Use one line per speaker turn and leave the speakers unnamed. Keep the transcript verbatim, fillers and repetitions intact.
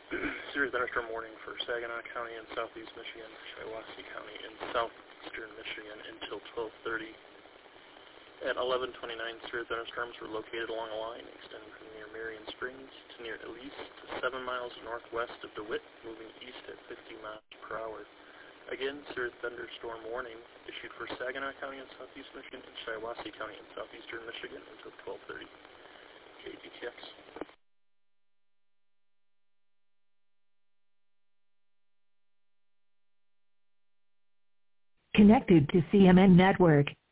Severe thunderstorm warning for Saginaw County in southeast Michigan, Shiawassee County in southeastern Michigan until twelve thirty. At eleven twenty-nine, severe thunderstorms were located along a line extending from near Marion Springs to near Elise to seven miles northwest of DeWitt, moving east at fifty miles per hour. Again, severe thunderstorm warning issued for Saginaw County in southeast Michigan and Shiawassee County in southeastern Michigan until twelve thirty. K D T X.
Connected to C M N Network.